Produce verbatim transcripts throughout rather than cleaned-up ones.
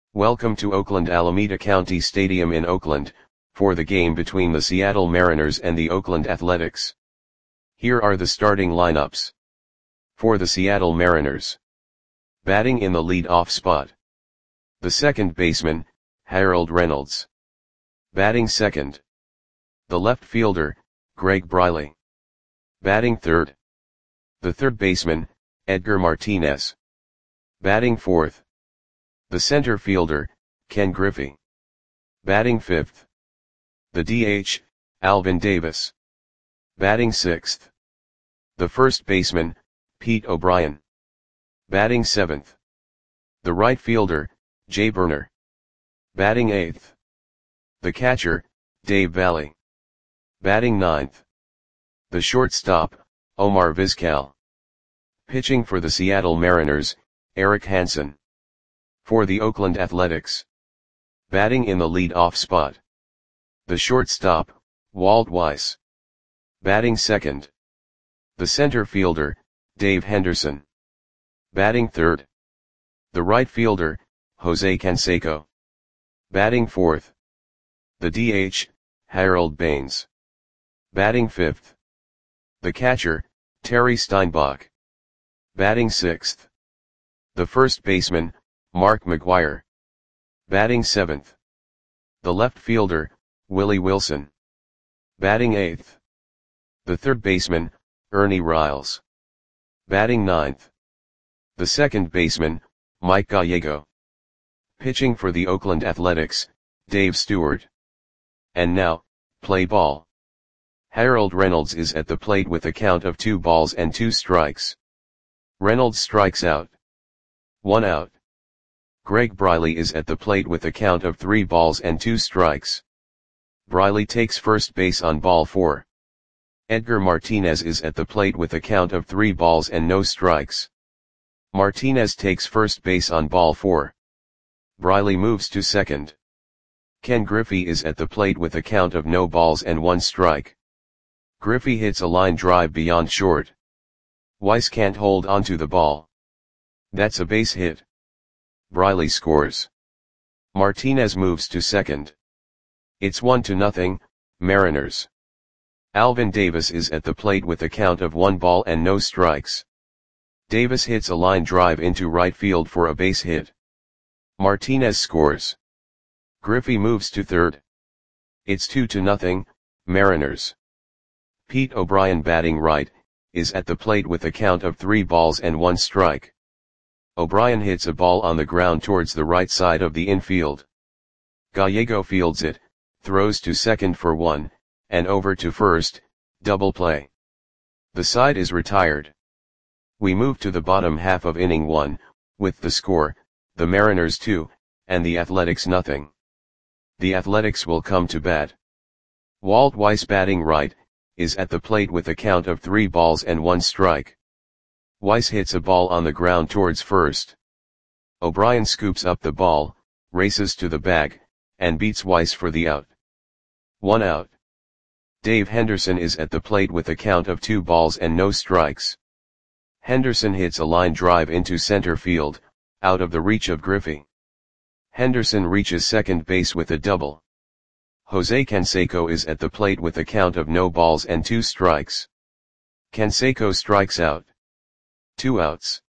Welcome to Oakland Alameda County Stadium in Oakland, for the game between the Seattle Mariners and the Oakland Athletics. Here are the starting lineups. For the Seattle Mariners. Batting in the lead-off spot. The second baseman, Harold Reynolds. Batting second. The left fielder, Greg Briley. Batting third. The third baseman, Edgar Martinez. Batting fourth. The center fielder, Ken Griffey. Batting fifth. The D H, Alvin Davis. Batting sixth. The first baseman, Pete O'Brien. Batting seventh. The right fielder, Jay Burner. Batting eighth. The catcher, Dave Valle. Batting ninth. The shortstop, Omar Vizquel. Pitching for the Seattle Mariners, Eric Hansen. For the Oakland Athletics. Batting in the lead-off spot. The shortstop, Walt Weiss. Batting second. The center fielder, Dave Henderson. Batting third. The right fielder, Jose Canseco. Batting fourth. The D H, Harold Baines. Batting fifth. The catcher, Terry Steinbach. Batting sixth. The first baseman, Mark McGwire. Batting seventh. The left fielder, Willie Wilson. Batting eighth. The third baseman, Ernie Riles. Batting ninth. The second baseman, Mike Gallego. Pitching for the Oakland Athletics, Dave Stewart. And now, play ball. Harold Reynolds is at the plate with a count of two balls and two strikes. Reynolds strikes out. One out. Greg Briley is at the plate with a count of three balls and two strikes. Briley takes first base on ball four. Edgar Martinez is at the plate with a count of three balls and no strikes. Martinez takes first base on ball four. Briley moves to second. Ken Griffey is at the plate with a count of no balls and one strike. Griffey hits a line drive beyond short. Weiss can't hold onto the ball. That's a base hit. Briley scores. Martinez moves to second. It's one to nothing, Mariners. Alvin Davis is at the plate with a count of one ball and no strikes. Davis hits a line drive into right field for a base hit. Martinez scores. Griffey moves to third. It's two to nothing, Mariners. Pete O'Brien, batting right, is at the plate with a count of three balls and one strike. O'Brien hits a ball on the ground towards the right side of the infield. Gallego fields it, throws to second for one, and over to first, double play. The side is retired. We move to the bottom half of inning one, with the score, the Mariners two, and the Athletics nothing. The Athletics will come to bat. Walt Weiss, batting right, is at the plate with a count of three balls and one strike. Weiss hits a ball on the ground towards first. O'Brien scoops up the ball, races to the bag, and beats Weiss for the out. One out. Dave Henderson is at the plate with a count of two balls and no strikes. Henderson hits a line drive into center field, out of the reach of Griffey. Henderson reaches second base with a double. Jose Canseco is at the plate with a count of no balls and two strikes. Canseco strikes out. Two outs.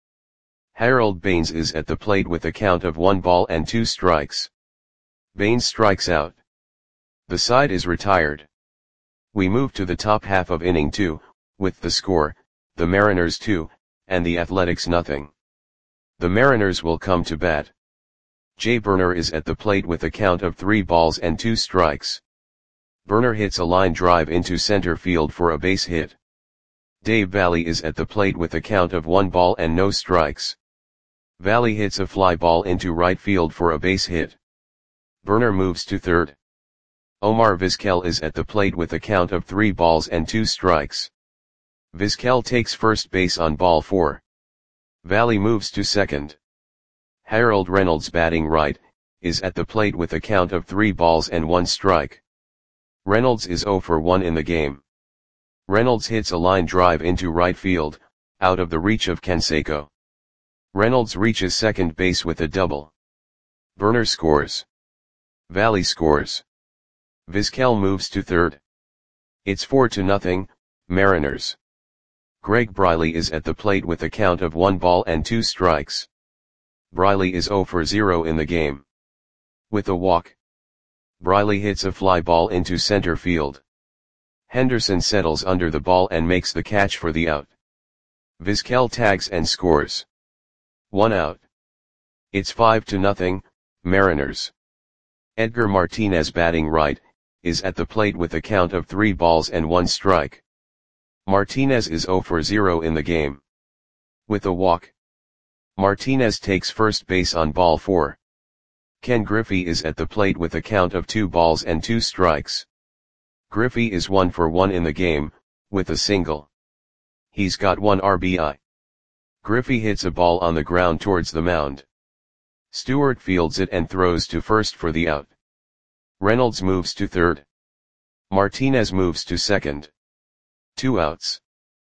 Harold Baines is at the plate with a count of one ball and two strikes. Baines strikes out. The side is retired. We move to the top half of inning two, with the score, the Mariners two, and the Athletics nothing. The Mariners will come to bat. Jay Burner is at the plate with a count of three balls and two strikes. Burner hits a line drive into center field for a base hit. Dave Valle is at the plate with a count of one ball and no strikes. Valle hits a fly ball into right field for a base hit. Burner moves to third. Omar Vizquel is at the plate with a count of three balls and two strikes. Vizquel takes first base on ball four. Valle moves to second. Harold Reynolds, batting right, is at the plate with a count of three balls and one strike. Reynolds is zero for one in the game. Reynolds hits a line drive into right field, out of the reach of Canseco. Reynolds reaches second base with a double. Burner scores. Valley scores. Vizquel moves to third. It's four to nothing, Mariners. Greg Briley is at the plate with a count of one ball and two strikes. Briley is zero for zero in the game. With a walk, Briley hits a fly ball into center field. Henderson settles under the ball and makes the catch for the out. Vizquel tags and scores. One out. It's five to nothing, Mariners. Edgar Martinez, batting right, is at the plate with a count of three balls and one strike. Martinez is zero for zero in the game. With a walk, Martinez takes first base on ball four. Ken Griffey is at the plate with a count of two balls and two strikes. Griffey is one for one in the game, with a single. He's got one R B I. Griffey hits a ball on the ground towards the mound. Stewart fields it and throws to first for the out. Reynolds moves to third. Martinez moves to second. Two outs.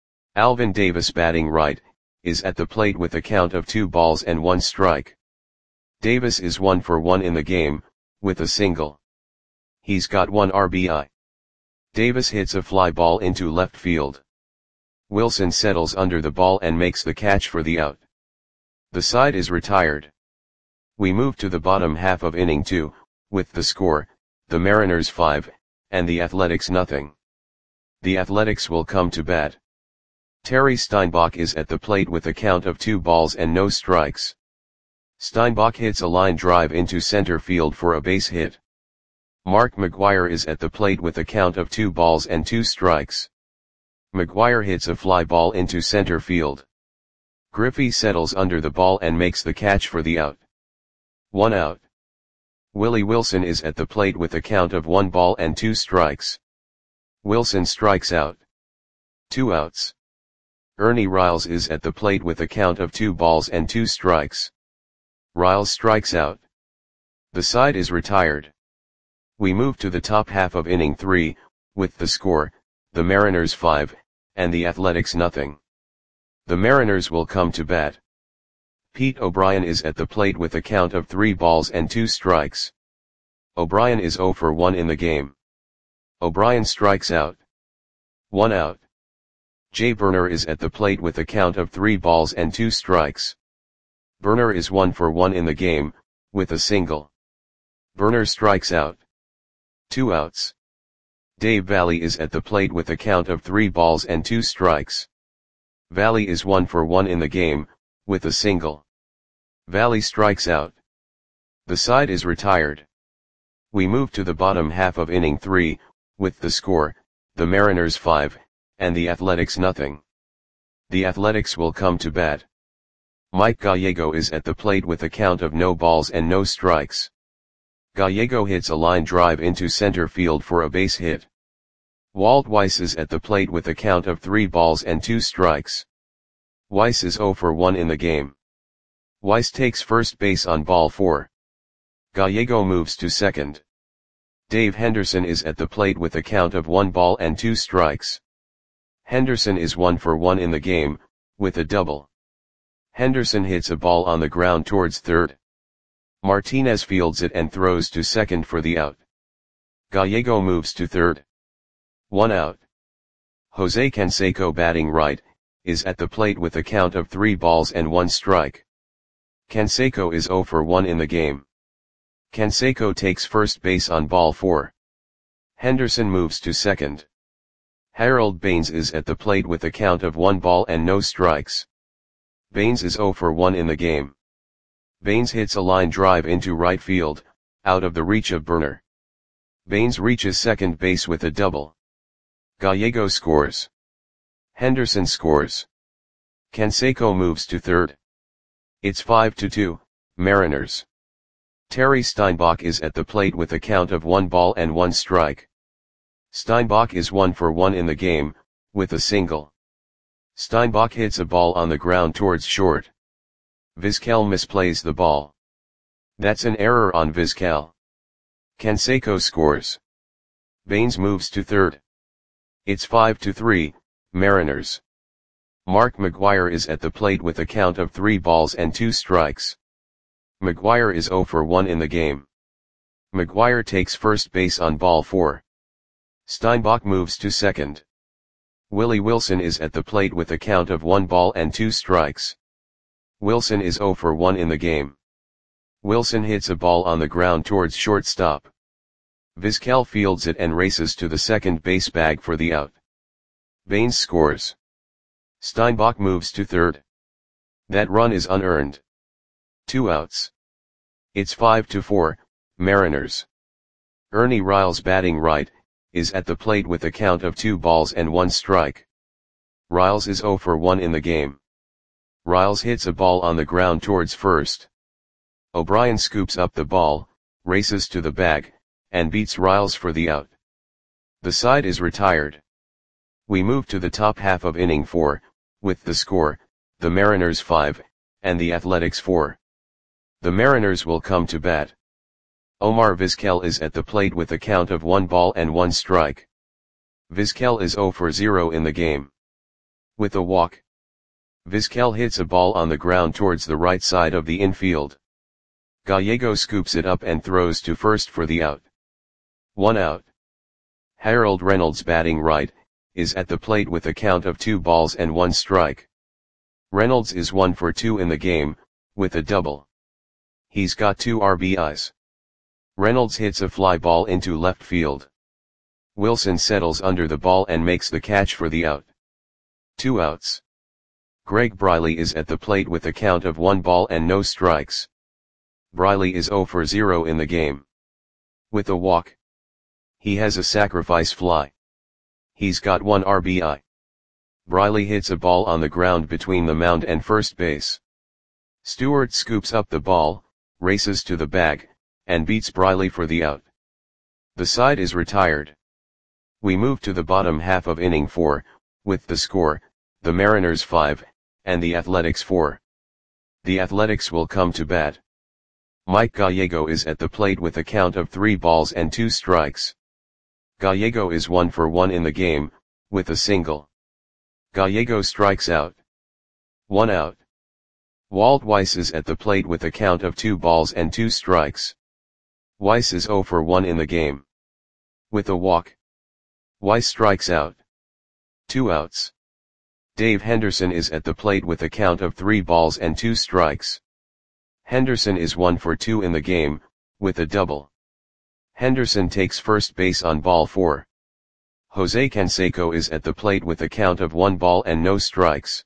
Alvin Davis, batting right, is at the plate with a count of two balls and one strike. Davis is one for one in the game, with a single. He's got one R B I. Davis hits a fly ball into left field. Wilson settles under the ball and makes the catch for the out. The side is retired. We move to the bottom half of inning two, with the score, the Mariners five, and the Athletics nothing. The Athletics will come to bat. Terry Steinbach is at the plate with a count of two balls and no strikes. Steinbach hits a line drive into center field for a base hit. Mark McGwire is at the plate with a count of two balls and two strikes. McGwire hits a fly ball into center field. Griffey settles under the ball and makes the catch for the out. One out. Willie Wilson is at the plate with a count of one ball and two strikes. Wilson strikes out. Two outs. Ernie Riles is at the plate with a count of two balls and two strikes. Riles strikes out. The side is retired. We move to the top half of inning three, with the score, the Mariners five, and the Athletics nothing. The Mariners will come to bat. Pete O'Brien is at the plate with a count of three balls and two strikes. O'Brien is zero for one in the game. O'Brien strikes out. One out. Jay Burner is at the plate with a count of three balls and two strikes. Burner is one for one in the game, with a single. Burner strikes out. Two outs. Dave Valley is at the plate with a count of three balls and two strikes. Valley is one for one in the game, with a single. Valley strikes out. The side is retired. We move to the bottom half of inning three, with the score, the Mariners five, and the Athletics nothing. The Athletics will come to bat. Mike Gallego is at the plate with a count of no balls and no strikes. Gallego hits a line drive into center field for a base hit. Walt Weiss is at the plate with a count of three balls and two strikes. Weiss is zero for one in the game. Weiss takes first base on ball four. Gallego moves to second. Dave Henderson is at the plate with a count of one ball and two strikes. Henderson is one for one in the game, with a double. Henderson hits a ball on the ground towards third. Martinez fields it and throws to second for the out. Gallego moves to third. One out. Jose Canseco, batting right, is at the plate with a count of three balls and one strike. Canseco is zero for one in the game. Canseco takes first base on ball four. Henderson moves to second. Harold Baines is at the plate with a count of one ball and no strikes. Baines is zero for one in the game. Baines hits a line drive into right field, out of the reach of Burner. Baines reaches second base with a double. Gallego scores. Henderson scores. Canseco moves to third. It's five to two, Mariners. Terry Steinbach is at the plate with a count of one ball and one strike. Steinbach is one for one in the game, with a single. Steinbach hits a ball on the ground towards short. Vizquel misplays the ball. That's an error on Vizquel. Canseco scores. Baines moves to third. It's five to three, Mariners. Mark McGwire is at the plate with a count of three balls and two strikes. McGuire is zero for one in the game. McGuire takes first base on ball four. Steinbach moves to second. Willie Wilson is at the plate with a count of one ball and two strikes. Wilson is zero for one in the game. Wilson hits a ball on the ground towards shortstop. Vizquel fields it and races to the second base bag for the out. Baines scores. Steinbach moves to third. That run is unearned. Two outs. It's five to four, Mariners. Ernie Riles, batting right, is at the plate with a count of two balls and one strike. Riles is zero for one in the game. Riles hits a ball on the ground towards first. O'Brien scoops up the ball, races to the bag, and beats Riles for the out. The side is retired. We move to the top half of inning four, with the score, the Mariners five, and the Athletics four. The Mariners will come to bat. Omar Vizquel is at the plate with a count of one ball and one strike. Vizquel is zero for zero in the game. With a walk, Vizquel hits a ball on the ground towards the right side of the infield. Gallego scoops it up and throws to first for the out. One out. Harold Reynolds, batting right, is at the plate with a count of two balls and one strike. Reynolds is one for two in the game, with a double. He's got two R B Is. Reynolds hits a fly ball into left field. Wilson settles under the ball and makes the catch for the out. Two outs. Greg Briley is at the plate with a count of one ball and no strikes. Briley is zero for zero in the game. With a walk, he has a sacrifice fly. He's got one R B I. Briley hits a ball on the ground between the mound and first base. Stewart scoops up the ball, races to the bag, and beats Briley for the out. The side is retired. We move to the bottom half of inning four, with the score, the Mariners five, and the Athletics four. The Athletics will come to bat. Mike Gallego is at the plate with a count of three balls and two strikes. Gallego is one for one in the game, with a single. Gallego strikes out. One out. Walt Weiss is at the plate with a count of two balls and two strikes. Weiss is zero for one in the game. With a walk, Weiss strikes out. Two outs. Dave Henderson is at the plate with a count of three balls and two strikes. Henderson is one for two in the game, with a double. Henderson takes first base on ball four. Jose Canseco is at the plate with a count of one ball and no strikes.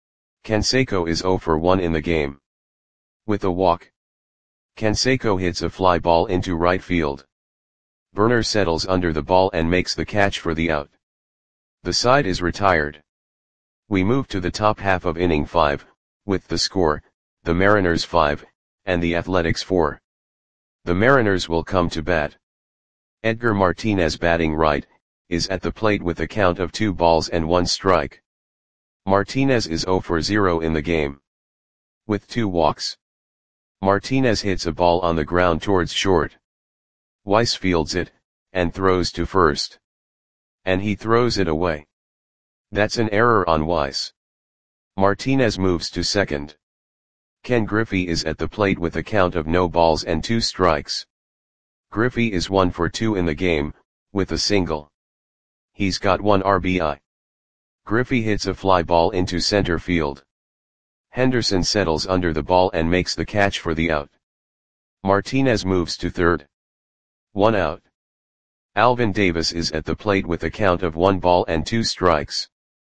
Canseco is zero for one in the game. With a walk, Canseco hits a fly ball into right field. Burner settles under the ball and makes the catch for the out. The side is retired. We move to the top half of inning five, with the score, the Mariners five, and the Athletics four. The Mariners will come to bat. Edgar Martinez, batting right, is at the plate with a count of two balls and one strike. Martinez is zero for zero in the game. With two walks, Martinez hits a ball on the ground towards short. Weiss fields it, and throws to first. And he throws it away. That's an error on Weiss. Martinez moves to second. Ken Griffey is at the plate with a count of no balls and two strikes. Griffey is one for two in the game, with a single. He's got one R B I. Griffey hits a fly ball into center field. Henderson settles under the ball and makes the catch for the out. Martinez moves to third. One out. Alvin Davis is at the plate with a count of one ball and two strikes.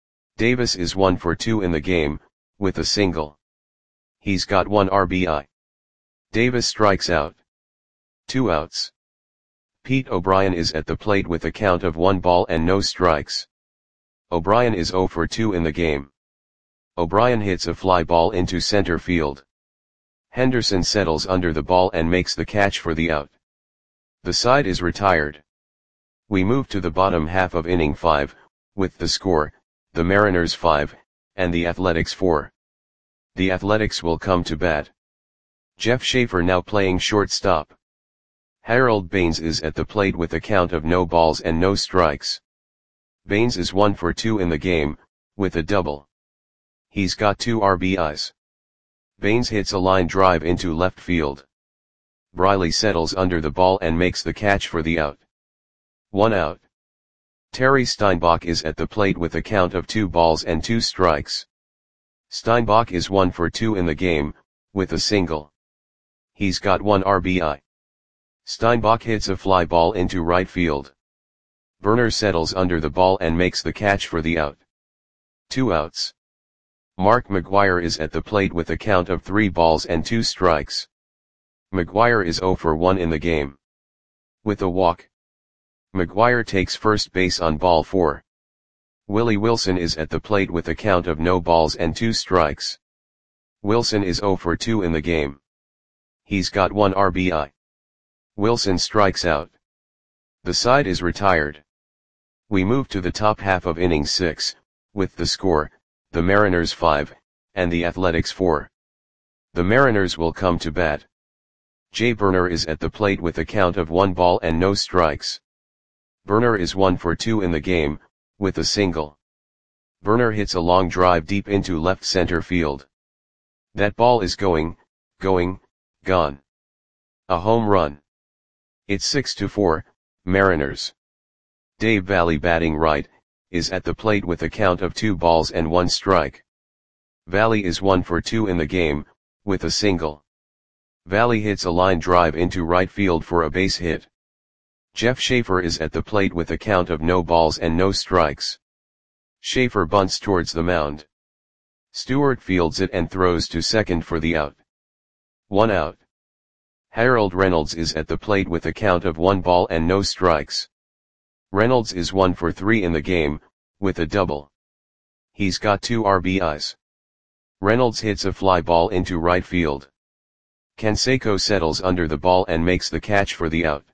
Davis is one for two in the game, with a single. He's got one R B I. Davis strikes out. Two outs. Pete O'Brien is at the plate with a count of one ball and no strikes. O'Brien is zero for two in the game. O'Brien hits a fly ball into center field. Henderson settles under the ball and makes the catch for the out. The side is retired. We move to the bottom half of inning five, with the score, the Mariners five, and the Athletics four. The Athletics will come to bat. Jeff Schaefer now playing shortstop. Harold Baines is at the plate with a count of no balls and no strikes. Baines is one for two in the game, with a double. He's got two R B Is. Baines hits a line drive into left field. Briley settles under the ball and makes the catch for the out. One out. Terry Steinbach is at the plate with a count of two balls and two strikes. Steinbach is one for two in the game, with a single. He's got one R B I. Steinbach hits a fly ball into right field. Burner settles under the ball and makes the catch for the out. Two outs. Mark McGwire is at the plate with a count of three balls and two strikes. McGwire is zero for one in the game. With a walk. McGwire takes first base on ball four. Willie Wilson is at the plate with a count of no balls and two strikes. Wilson is zero for two in the game. He's got one R B I. Wilson strikes out. The side is retired. We move to the top half of inning six, with the score, the Mariners five, and the Athletics four. The Mariners will come to bat. Jay Burner is at the plate with a count of one ball and no strikes. Burner is one for two in the game, with a single. Burner hits a long drive deep into left center field. That ball is going, going, gone. A home run. It's six to four, Mariners. Dave Valle, batting right, is at the plate with a count of two balls and one strike. Valle is one for two in the game, with a single. Valle hits a line drive into right field for a base hit. Jeff Schaefer is at the plate with a count of no balls and no strikes. Schaefer bunts towards the mound. Stewart fields it and throws to second for the out. One out. Harold Reynolds is at the plate with a count of one ball and no strikes. Reynolds is one for three in the game, with a double. He's got two R B Is. Reynolds hits a fly ball into right field. Canseco settles under the ball and makes the catch for the out.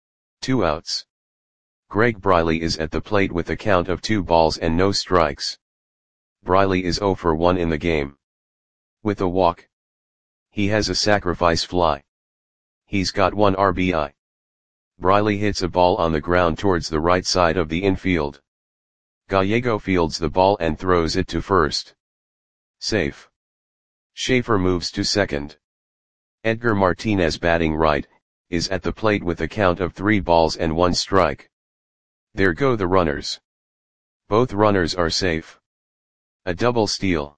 Two outs. Greg Briley is at the plate with a count of two balls and no strikes. Briley is zero for one in the game. With a walk. He has a sacrifice fly. He's got one R B I. Briley hits a ball on the ground towards the right side of the infield. Gallego fields the ball and throws it to first. Safe. Schaefer moves to second. Edgar Martinez, batting right, is at the plate with a count of three balls and one strike. There go the runners. Both runners are safe. A double steal.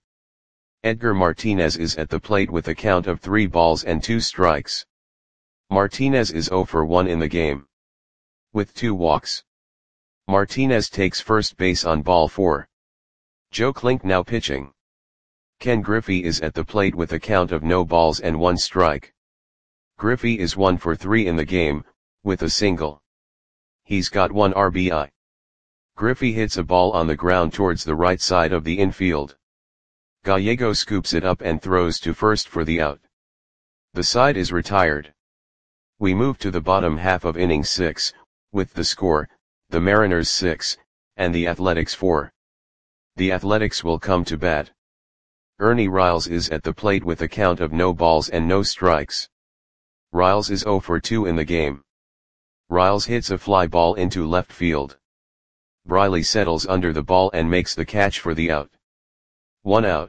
Edgar Martinez is at the plate with a count of three balls and two strikes. Martinez is zero for one in the game. With two walks. Martinez takes first base on ball four. Joe Klink now pitching. Ken Griffey is at the plate with a count of no balls and one strike. Griffey is one for three in the game, with a single. He's got one R B I. Griffey hits a ball on the ground towards the right side of the infield. Gallego scoops it up and throws to first for the out. The side is retired. We move to the bottom half of inning six, with the score, the Mariners six, and the Athletics four. The Athletics will come to bat. Ernie Riles is at the plate with a count of no balls and no strikes. Riles is zero for two in the game. Riles hits a fly ball into left field. Briley settles under the ball and makes the catch for the out. One out.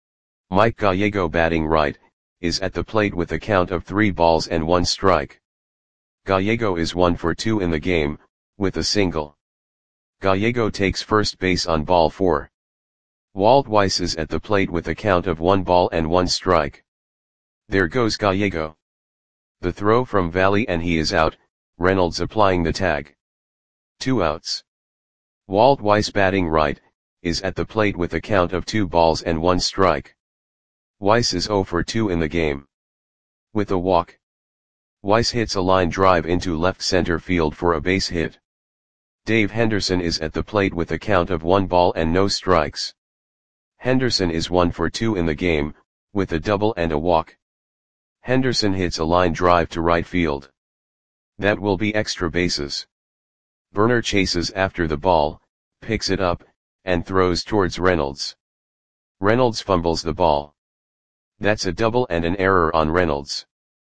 Mike Gallego, batting right, is at the plate with a count of three balls and one strike. Gallego is one for two in the game, with a single. Gallego takes first base on ball four. Walt Weiss is at the plate with a count of one ball and one strike. There goes Gallego. The throw from Valle and he is out, Reynolds applying the tag. Two outs. Walt Weiss, batting right, is at the plate with a count of two balls and one strike. Weiss is zero for two in the game. With a walk. Weiss hits a line drive into left center field for a base hit. Dave Henderson is at the plate with a count of one ball and no strikes. Henderson is one for two in the game, with a double and a walk. Henderson hits a line drive to right field. That will be extra bases. Burner chases after the ball, picks it up, and throws towards Reynolds. Reynolds fumbles the ball. That's a double and an error on Reynolds.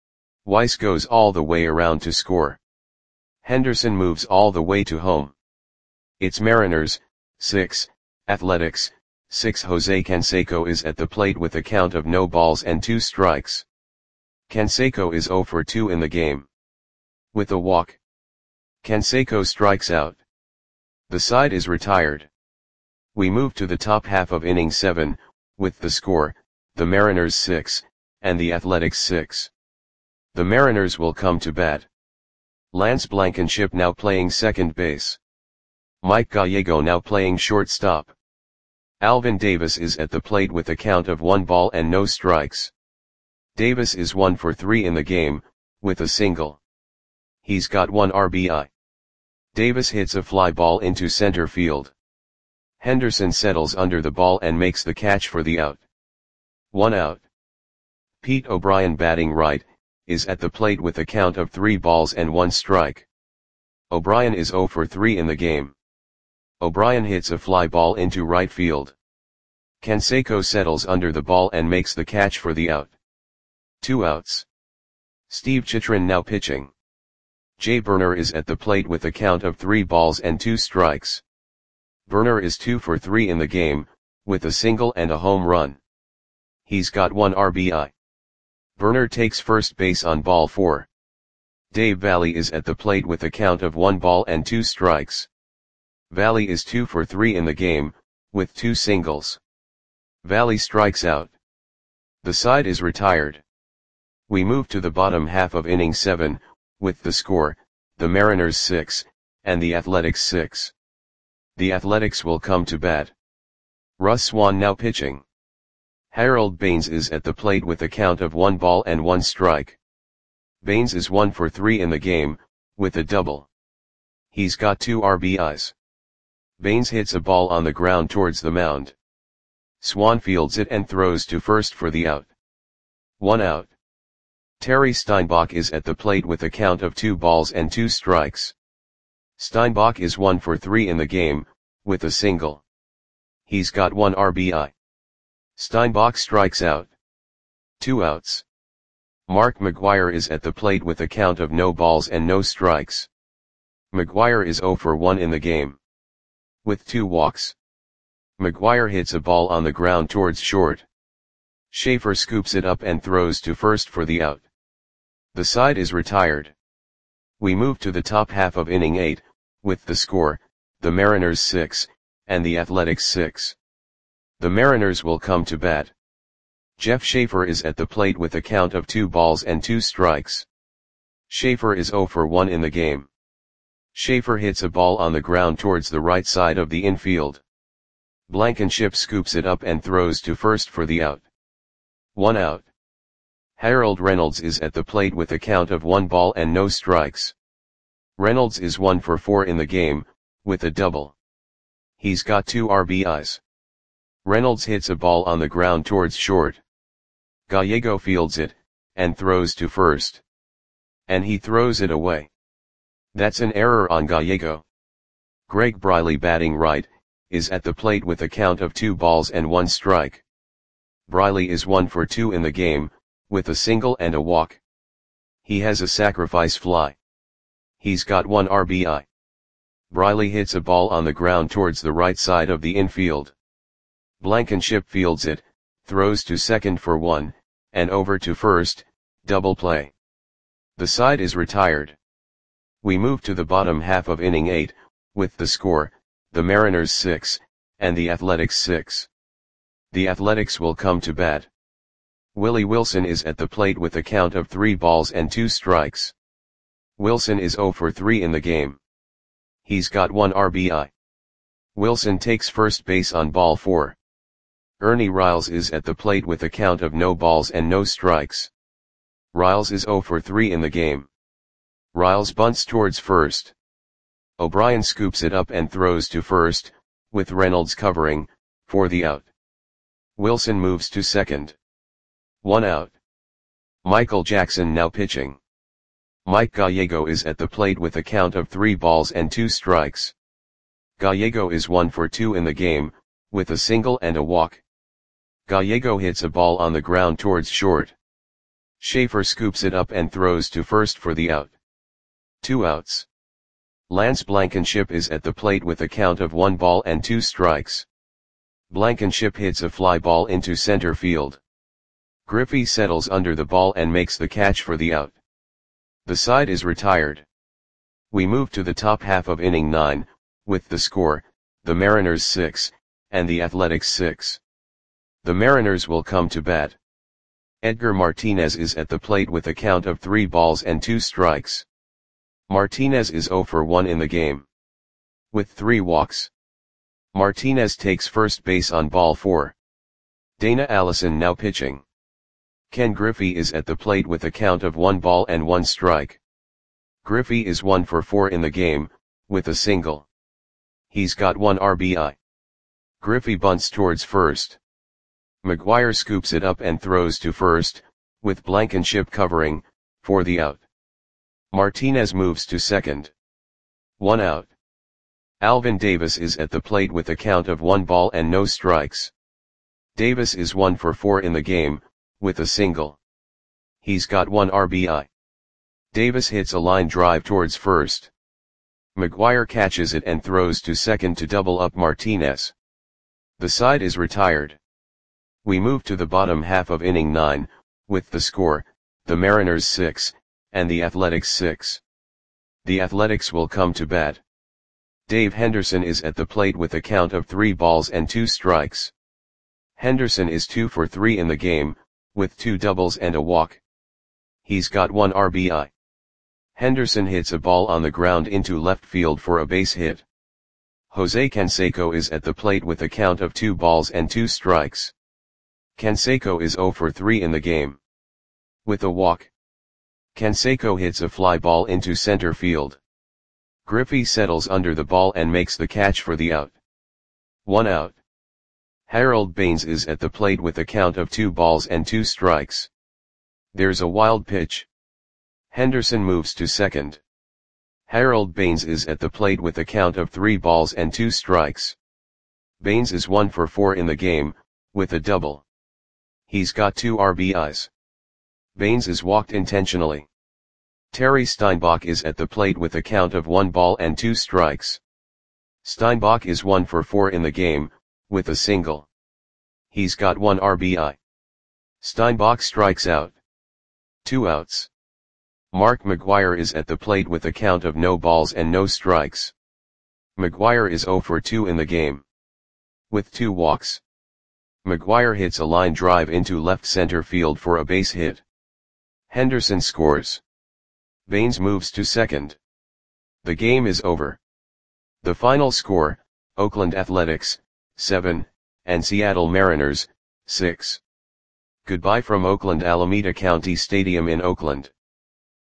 Weiss goes all the way around to score. Henderson moves all the way to home. It's Mariners, six, Athletics, six Jose Canseco is at the plate with a count of no balls and two strikes. Canseco is zero for two in the game. With a walk, Canseco strikes out. The side is retired. We move to the top half of inning seven, with the score, the Mariners six, and the Athletics six. The Mariners will come to bat. Lance Blankenship now playing second base. Mike Gallego now playing shortstop. Alvin Davis is at the plate with a count of one ball and no strikes. Davis is one for three in the game, with a single. He's got one R B I. Davis hits a fly ball into center field. Henderson settles under the ball and makes the catch for the out. One out. Pete O'Brien, batting right, is at the plate with a count of three balls and one strike. O'Brien is zero for three in the game. O'Brien hits a fly ball into right field. Canseco settles under the ball and makes the catch for the out. Two outs. Steve Chitrin now pitching. Jay Burner is at the plate with a count of three balls and two strikes. Burner is two for three in the game, with a single and a home run. He's got one R B I. Burner takes first base on ball four. Dave Valley is at the plate with a count of one ball and two strikes. Valley is two for three in the game, with two singles. Valley strikes out. The side is retired. We move to the bottom half of inning seven, with the score, the Mariners six, and the Athletics six. The Athletics will come to bat. Russ Swan now pitching. Harold Baines is at the plate with a count of one ball and one strike. Baines is one for three in the game, with a double. He's got two R B Is. Baines hits a ball on the ground towards the mound. Swan fields it and throws to first for the out. One out. Terry Steinbach is at the plate with a count of two balls and two strikes. Steinbach is one for three in the game, with a single. He's got one R B I. Steinbach strikes out. Two outs. Mark McGwire is at the plate with a count of no balls and no strikes. McGwire is zero for one in the game. With two walks. McGwire hits a ball on the ground towards short. Schaefer scoops it up and throws to first for the out. The side is retired. We move to the top half of inning eight, with the score, the Mariners six, and the Athletics six. The Mariners will come to bat. Jeff Schaefer is at the plate with a count of two balls and two strikes. Schaefer is zero for one in the game. Schaefer hits a ball on the ground towards the right side of the infield. Blankenship scoops it up and throws to first for the out. One out. Harold Reynolds is at the plate with a count of one ball and no strikes. Reynolds is one for four in the game, with a double. He's got two R B Is. Reynolds hits a ball on the ground towards short. Gallego fields it, and throws to first. And he throws it away. That's an error on Gallego. Greg Briley, batting right, is at the plate with a count of two balls and one strike. Briley is one for two in the game, with a single and a walk. He has a sacrifice fly. He's got one R B I. Briley hits a ball on the ground towards the right side of the infield. Blankenship fields it, throws to second for one, and over to first, double play. The side is retired. We move to the bottom half of inning eight, with the score, the Mariners six, and the Athletics six. The Athletics will come to bat. Willie Wilson is at the plate with a count of three balls and two strikes. Wilson is zero for three in the game. He's got one R B I. Wilson takes first base on ball four. Ernie Riles is at the plate with a count of no balls and no strikes. Riles is zero for three in the game. Riles bunts towards first. O'Brien scoops it up and throws to first, with Reynolds covering, for the out. Wilson moves to second. One out. Michael Jackson now pitching. Mike Gallego is at the plate with a count of three balls and two strikes. Gallego is one for two in the game, with a single and a walk. Gallego hits a ball on the ground towards short. Schaefer scoops it up and throws to first for the out. Two outs. Lance Blankenship is at the plate with a count of one ball and two strikes. Blankenship hits a fly ball into center field. Griffey settles under the ball and makes the catch for the out. The side is retired. We move to the top half of inning nine, with the score, the Mariners six, and the Athletics six. The Mariners will come to bat. Edgar Martinez is at the plate with a count of three balls and two strikes. Martinez is zero for one in the game, with three walks. Martinez takes first base on ball four. Dana Allison now pitching. Ken Griffey is at the plate with a count of one ball and one strike. Griffey is one for four in the game, with a single. He's got one R B I. Griffey bunts towards first. McGuire scoops it up and throws to first, with Blankenship covering, for the out. Martinez moves to second. One out. Alvin Davis is at the plate with a count of one ball and no strikes. Davis is one for four in the game, with a single. He's got one R B I. Davis hits a line drive towards first. McGuire catches it and throws to second to double up Martinez. The side is retired. We move to the bottom half of inning nine, with the score, the Mariners six, and the Athletics six. The Athletics will come to bat. Dave Henderson is at the plate with a count of three balls and two strikes. Henderson is two for three in the game, with two doubles and a walk. He's got one R B I. Henderson hits a ball on the ground into left field for a base hit. Jose Canseco is at the plate with a count of two balls and two strikes. Canseco is zero for three in the game, with a walk. Canseco hits a fly ball into center field. Griffey settles under the ball and makes the catch for the out. One out. Harold Baines is at the plate with a count of two balls and two strikes. There's a wild pitch. Henderson moves to second. Harold Baines is at the plate with a count of three balls and two strikes. Baines is one for four in the game, with a double. He's got two R B Is. Baines is walked intentionally. Terry Steinbach is at the plate with a count of one ball and two strikes. Steinbach is one for four in the game, with a single. He's got one R B I. Steinbach strikes out. Two outs. Mark McGuire is at the plate with a count of no balls and no strikes. McGuire is zero for two in the game, with two walks. McGuire hits a line drive into left center field for a base hit. Henderson scores. Baines moves to second. The game is over. The final score, Oakland Athletics, seven, and Seattle Mariners, six. Goodbye from Oakland Alameda County Stadium in Oakland.